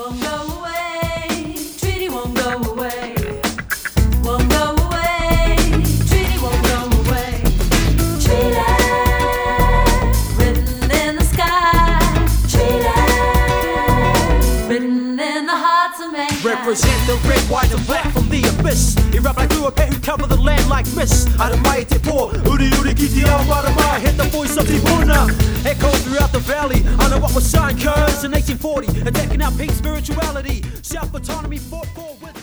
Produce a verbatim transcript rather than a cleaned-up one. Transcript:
Won't go away, treaty won't go away. Won't go away, treaty won't go away. Treaty, written in the sky. Treaty, written in the hearts of mankind. Represent the red, white and black from the abyss. Erupt like through a pit who cover the land like mist. 아르마이테 포 우리 우리 기디아 와르마. Hit the voice of Tibuna. Echoes throughout the valley. I know what was signed cause in eighteen forty. Attacking our peak spirituality. Self-autonomy fought for with